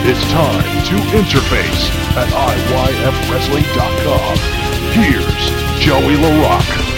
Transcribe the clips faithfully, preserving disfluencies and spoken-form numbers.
It's time to interface at I Y F wrestling dot com. Here's Joey LaRock.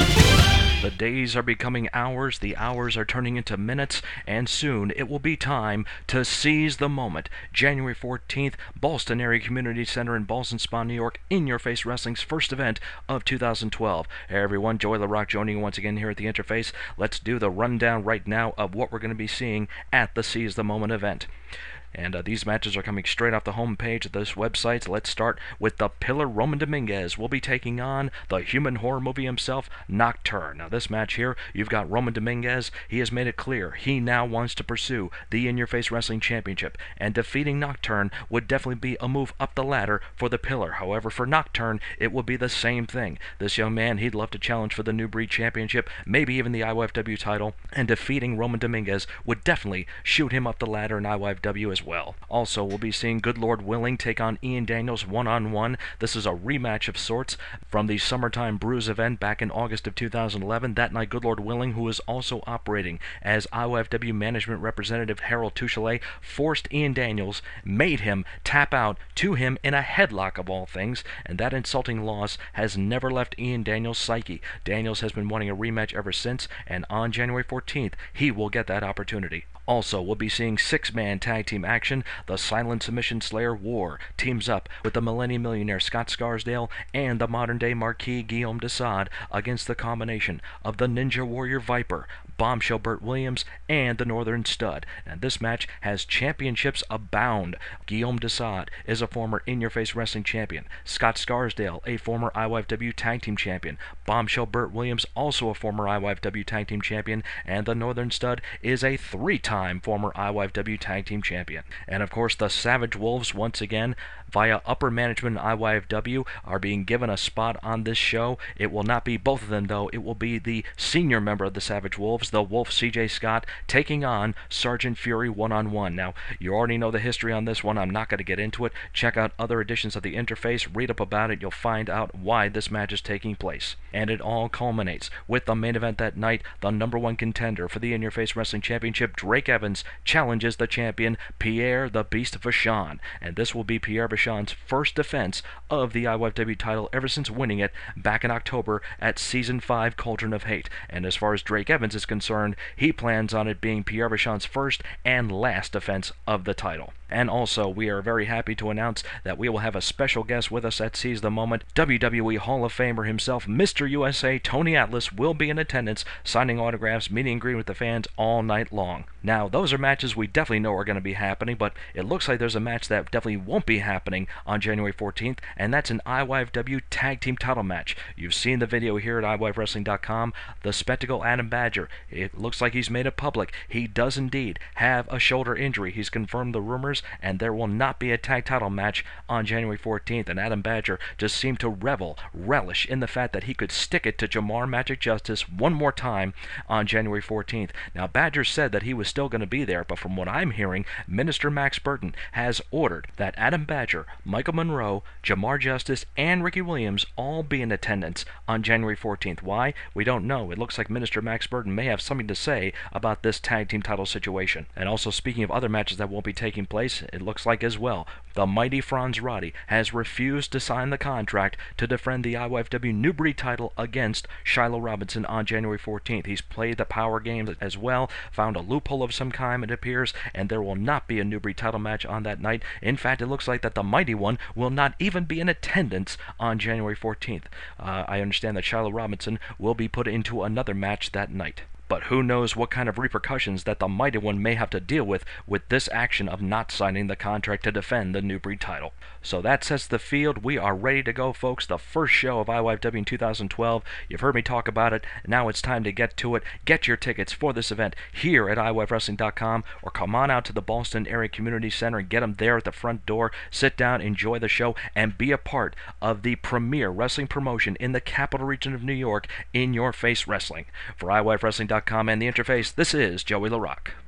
The days are becoming hours, the hours are turning into minutes, and soon it will be time to seize the moment. January fourteenth, Ballston Area Community Center in Ballston Spa, New York, In Your Face Wrestling's first event of two thousand twelve. Hey everyone, Joey LaRock joining you once again here at the Interface. Let's do the rundown right now of what we're going to be seeing at the Seize the Moment event. And uh, these matches are coming straight off the homepage of this website. Let's start with the Pillar Roman Dominguez. We'll be taking on the human horror movie himself, Nocturne. Now this match here, you've got Roman Dominguez. He has made it clear he now wants to pursue the In Your Face Wrestling Championship. And defeating Nocturne would definitely be a move up the ladder for the Pillar. However, for Nocturne, it will be the same thing. This young man, he'd love to challenge for the New Breed Championship, maybe even the I Y F W title. And defeating Roman Dominguez would definitely shoot him up the ladder in I Y F W as well. Also, we'll be seeing Good Lord Willing take on Ian Daniels one-on-one. This is a rematch of sorts from the Summertime Brews event back in August of two thousand eleven. That night, Good Lord Willing, who is also operating as I Y F W management representative Harold Touchelet, forced Ian Daniels, made him tap out to him in a headlock of all things, and that insulting loss has never left Ian Daniels' psyche. Daniels has been wanting a rematch ever since, and on January fourteenth, he will get that opportunity. Also, we'll be seeing six-man tag team action. The Silent Submission Slayer War teams up with the Millennium Millionaire Scott Scarsdale and the modern-day Marquis Guillaume Desaad against the combination of the Ninja Warrior Viper, Bombshell Burt Williams, and the Northern Stud. And this match has championships abound. Guillaume Desaad is a former In Your Face Wrestling champion. Scott Scarsdale, a former I Y F W Tag Team champion. Bombshell Burt Williams, also a former I Y F W Tag Team champion. And the Northern Stud is a three-time former I Y F W Tag Team champion. And of course, the Savage Wolves, once again, via upper management in I Y F W, are being given a spot on this show. It will not be both of them, though. It will be the senior member of the Savage Wolves, the Wolf C J Scott, taking on Sergeant Fury one-on-one. Now, you already know the history on this one. I'm not going to get into it. Check out other editions of the Interface. Read up about it. You'll find out why this match is taking place. And it all culminates with the main event that night. The number one contender for the In Your Face Wrestling Championship, Drake Evans, challenges the champion, Pierre the Beast Vachon. And this will be Pierre Vachon's first defense of the I Y F W title ever since winning it back in October at Season five Cauldron of Hate. And as far as Drake Evans is concerned, he plans on it being Pierre Vachon's first and last defense of the title. And also, we are very happy to announce that we will have a special guest with us at Seize the Moment. W W E Hall of Famer himself, Mister U S A, Tony Atlas, will be in attendance, signing autographs, meeting and greeting with the fans all night long. Now, those are matches we definitely know are going to be happening, but it looks like there's a match that definitely won't be happening on January fourteenth, and that's an I Y F W Tag Team title match. You've seen the video here at I Y F wrestling dot com. The Spectacle Adam Badger, it looks like he's made it public. He does indeed have a shoulder injury. He's confirmed the rumors, and there will not be a tag title match on January fourteenth, and Adam Badger just seemed to revel, relish in the fact that he could stick it to Jamar Magic Justice one more time on January fourteenth. Now, Badger said that he was still going to be there, but from what I'm hearing, Minister Max Burton has ordered that Adam Badger, Michael Monroe, Jamar Justice, and Ricky Williams all be in attendance on January fourteenth. Why? We don't know. It looks like Minister Max Burton may have something to say about this tag team title situation. And also, speaking of other matches that won't be taking place, it looks like as well, the mighty Franz Roddy has refused to sign the contract to defend the I Y F W New Breed title against Shiloh Robinson on January fourteenth. He's played the power games as well, found a loophole of some kind, it appears, and there will not be a New Breed title match on that night. In fact, it looks like that the mighty one will not even be in attendance on January fourteenth. Uh, I understand that Shiloh Robinson will be put into another match that night. But who knows what kind of repercussions that the Mighty One may have to deal with with this action of not signing the contract to defend the New Breed title. So that sets the field. We are ready to go, folks. The first show of I Y F W in two thousand twelve. You've heard me talk about it. Now it's time to get to it. Get your tickets for this event here at I Y F wrestling dot com, or come on out to the Ballston Area Community Center and get them there at the front door. Sit down, enjoy the show, and be a part of the premier wrestling promotion in the capital region of New York, In Your Face Wrestling. For I Y F wrestling dot com and the Interface, this is Joey LaRock.